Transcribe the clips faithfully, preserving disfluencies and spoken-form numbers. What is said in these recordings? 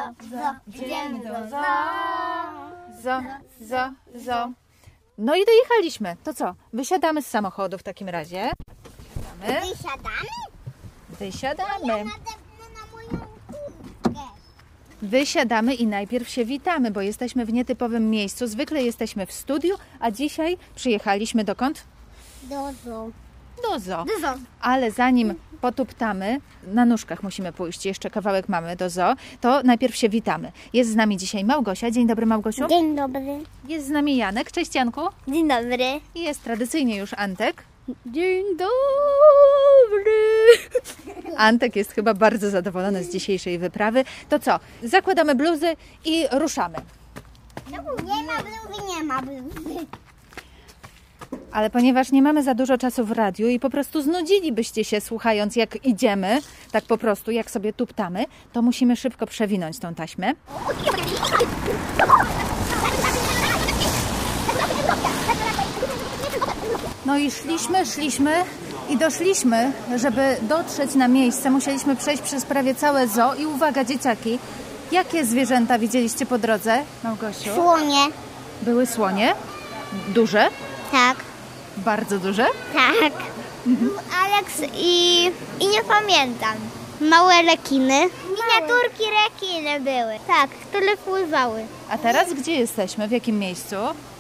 zo, idziemy do zo. Zo, zo, zo. No i dojechaliśmy. To co? Wysiadamy z samochodu w takim razie. Wysiadamy. Wysiadamy? Wysiadamy. Ja nadepnę na moją kurtkę. Wysiadamy i najpierw się witamy, bo jesteśmy w nietypowym miejscu. Zwykle jesteśmy w studiu, a dzisiaj przyjechaliśmy dokąd? Do zo. Do zoo. Do zo. Ale zanim potuptamy, na nóżkach musimy pójść, jeszcze kawałek mamy do zoo, to najpierw się witamy. Jest z nami dzisiaj Małgosia. Dzień dobry, Małgosiu. Dzień dobry. Jest z nami Janek. Cześć, Janku. Dzień dobry. I jest tradycyjnie już Antek. Dzień dobry. Antek jest chyba bardzo zadowolony z dzisiejszej wyprawy. To co? Zakładamy bluzy i ruszamy. Nie ma bluzy, nie ma bluzy. Ale ponieważ nie mamy za dużo czasu w radiu i po prostu znudzilibyście się słuchając, jak idziemy, tak po prostu, jak sobie tuptamy, to musimy szybko przewinąć tą taśmę. No i szliśmy, szliśmy i doszliśmy, żeby dotrzeć na miejsce. Musieliśmy przejść przez prawie całe zoo i uwaga, dzieciaki, jakie zwierzęta widzieliście po drodze, Małgosiu? Słonie. Były słonie? Duże? Tak. Bardzo duże? Tak. Aleks i... i nie pamiętam. Małe rekiny. Miniaturki rekiny były. Tak, które pływały. A teraz gdzie jesteśmy? W jakim miejscu?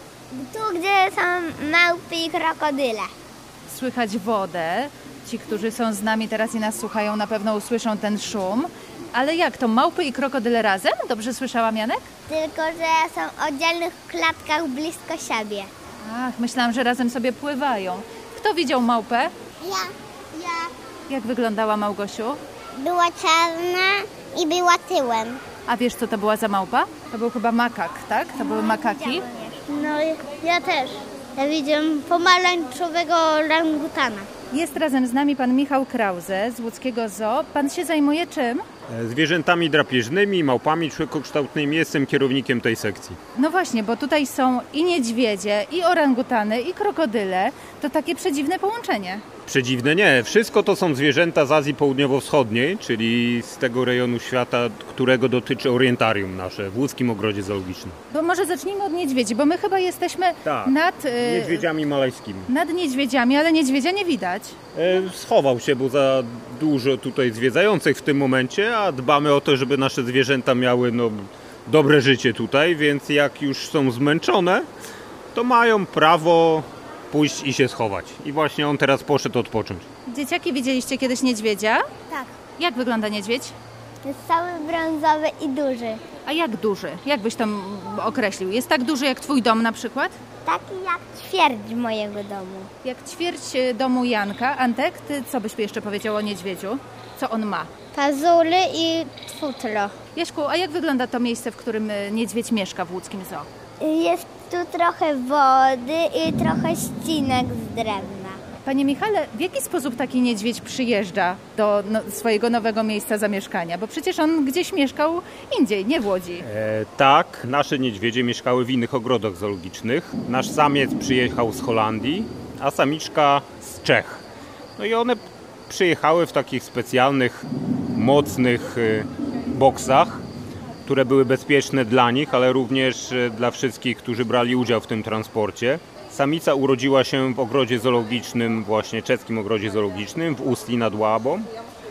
Tu, gdzie są małpy i krokodyle. Słychać wodę. Ci, którzy są z nami teraz i nas słuchają, na pewno usłyszą ten szum. Ale jak to? Małpy i krokodyle razem? Dobrze słyszałam, Janek? Tylko, że są w oddzielnych klatkach blisko siebie. Ach, myślałam, że razem sobie pływają. Kto widział małpę? Ja, ja. Jak wyglądała, Małgosiu? Była czarna i była tyłem. A wiesz, co to była za małpa? To był chyba makak, tak? To były makaki. No, ja też. Ja widziałem pomarańczowego orangutana. Jest razem z nami pan Michał Krause z łódzkiego zoo. Pan się zajmuje czym? Zwierzętami drapieżnymi, małpami człowiekokształtnymi. Jestem kierownikiem tej sekcji. No właśnie, bo tutaj są i niedźwiedzie, i orangutany, i krokodyle. To takie przedziwne połączenie. Przedziwne nie. Wszystko to są zwierzęta z Azji Południowo-Wschodniej, czyli z tego rejonu świata, którego dotyczy orientarium nasze w Łódzkim Ogrodzie Zoologicznym. Bo może zacznijmy od niedźwiedzi, bo my chyba jesteśmy Tak, nad, y, niedźwiedziami malajskimi. nad niedźwiedziami, ale niedźwiedzia nie widać. E, schował się, bo za dużo tutaj zwiedzających w tym momencie, a dbamy o to, żeby nasze zwierzęta miały no, dobre życie tutaj, więc jak już są zmęczone, to mają prawo pójść i się schować. I właśnie on teraz poszedł odpocząć. Dzieciaki, widzieliście kiedyś niedźwiedzia? Tak. Jak wygląda niedźwiedź? Jest cały brązowy i duży. A jak duży? Jak byś tam określił? Jest tak duży jak twój dom na przykład? Taki jak ćwierć mojego domu. Jak ćwierć domu Janka. Antek, ty co byś jeszcze powiedział o niedźwiedziu? Co on ma? Pazury i futro. Jaśku, a jak wygląda to miejsce, w którym niedźwiedź mieszka w łódzkim zoo? Jest tu trochę wody i trochę ścinek z drewna. Panie Michale, w jaki sposób taki niedźwiedź przyjeżdża do no, swojego nowego miejsca zamieszkania? Bo przecież on gdzieś mieszkał indziej, nie w Łodzi. E, tak, nasze niedźwiedzie mieszkały w innych ogrodach zoologicznych. Nasz samiec przyjechał z Holandii, a samiczka z Czech. No i one przyjechały w takich specjalnych, mocnych y, boksach, które były bezpieczne dla nich, ale również y, dla wszystkich, którzy brali udział w tym transporcie. Samica urodziła się w ogrodzie zoologicznym, właśnie czeskim ogrodzie zoologicznym w Ustli nad Łabą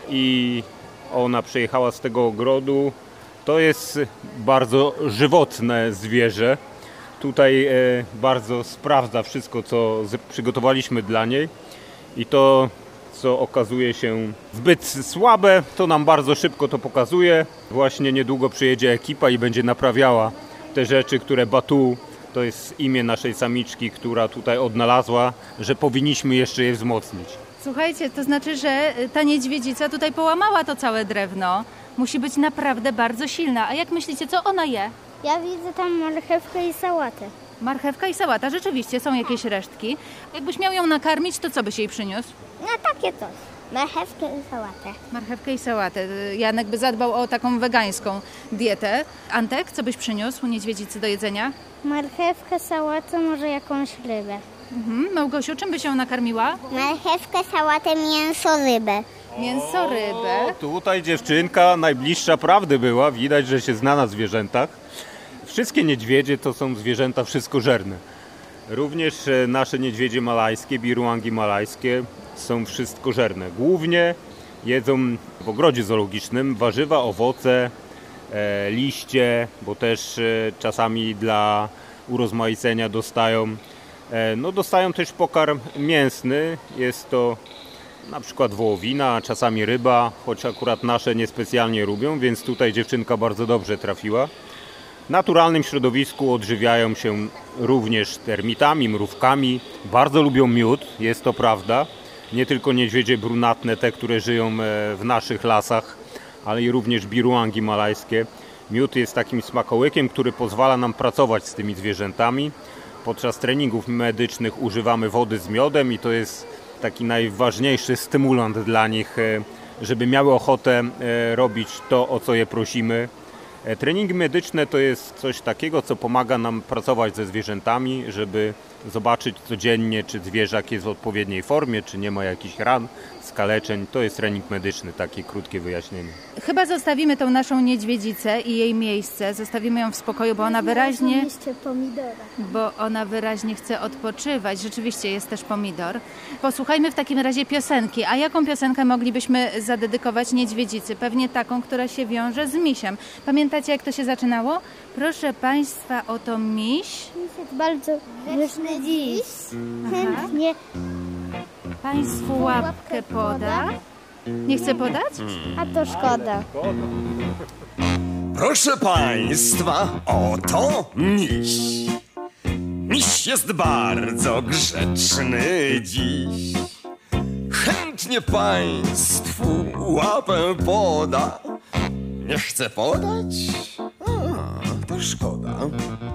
i ona przyjechała z tego ogrodu. To jest bardzo żywotne zwierzę. Tutaj e, bardzo sprawdza wszystko, co z, przygotowaliśmy dla niej i to, co okazuje się zbyt słabe, to nam bardzo szybko to pokazuje. Właśnie niedługo przyjedzie ekipa i będzie naprawiała te rzeczy, które Batu, to jest imię naszej samiczki, która tutaj odnalazła, że powinniśmy jeszcze je wzmocnić. Słuchajcie, to znaczy, że ta niedźwiedzica tutaj połamała to całe drewno. Musi być naprawdę bardzo silna. A jak myślicie, co ona je? Ja widzę tam marchewkę i sałatę. Marchewka i sałata, rzeczywiście, są jakieś resztki. Jakbyś miał ją nakarmić, to co byś jej przyniósł? No takie coś. Marchewkę i sałatę. Marchewkę i sałatę. Janek by zadbał o taką wegańską dietę. Antek, co byś przyniósł niedźwiedzicy do jedzenia? Marchewkę, sałatę, może jakąś rybę. Mhm. Małgosiu, czym byś ją nakarmiła? Marchewkę, sałatę, mięso, rybę. mięso, rybę. O, tutaj dziewczynka najbliższa prawdy była. Widać, że się zna na zwierzętach. Wszystkie niedźwiedzie to są zwierzęta wszystkożerne. Również nasze niedźwiedzie malajskie, biruangi malajskie są wszystkożerne. Głównie jedzą w ogrodzie zoologicznym warzywa, owoce, e, liście, bo też e, czasami dla urozmaicenia dostają. E, no dostają też pokarm mięsny. Jest to na przykład wołowina, czasami ryba, choć akurat nasze niespecjalnie lubią, więc tutaj dziewczynka bardzo dobrze trafiła. W naturalnym środowisku odżywiają się również termitami, mrówkami. Bardzo lubią miód, jest to prawda. Nie tylko niedźwiedzie brunatne, te, które żyją w naszych lasach, ale i również biruangi malajskie. Miód jest takim smakołykiem, który pozwala nam pracować z tymi zwierzętami. Podczas treningów medycznych używamy wody z miodem i to jest taki najważniejszy stymulant dla nich, żeby miały ochotę robić to, o co je prosimy. Treningi medyczne to jest coś takiego, co pomaga nam pracować ze zwierzętami, żeby zobaczyć codziennie, czy zwierzak jest w odpowiedniej formie, czy nie ma jakichś ran, skaleczeń. To jest trening medyczny, takie krótkie wyjaśnienie. Chyba zostawimy tą naszą niedźwiedzicę i jej miejsce, zostawimy ją w spokoju, bo ona wyraźnie, bo ona wyraźnie chce odpoczywać. Rzeczywiście jest też pomidor. Posłuchajmy w takim razie piosenki. A jaką piosenkę moglibyśmy zadedykować niedźwiedzicy? Pewnie taką, która się wiąże z misiem. Pamiętacie, jak to się zaczynało? Proszę Państwa, oto miś. Jest bardzo grzeczny dziś. Chętnie Państwu łapkę poda. Nie chce podać? a to szkoda. Proszę Państwa, oto miś. Miś jest bardzo grzeczny dziś. Chętnie Państwu łapę poda. Nie chce podać? A, to szkoda.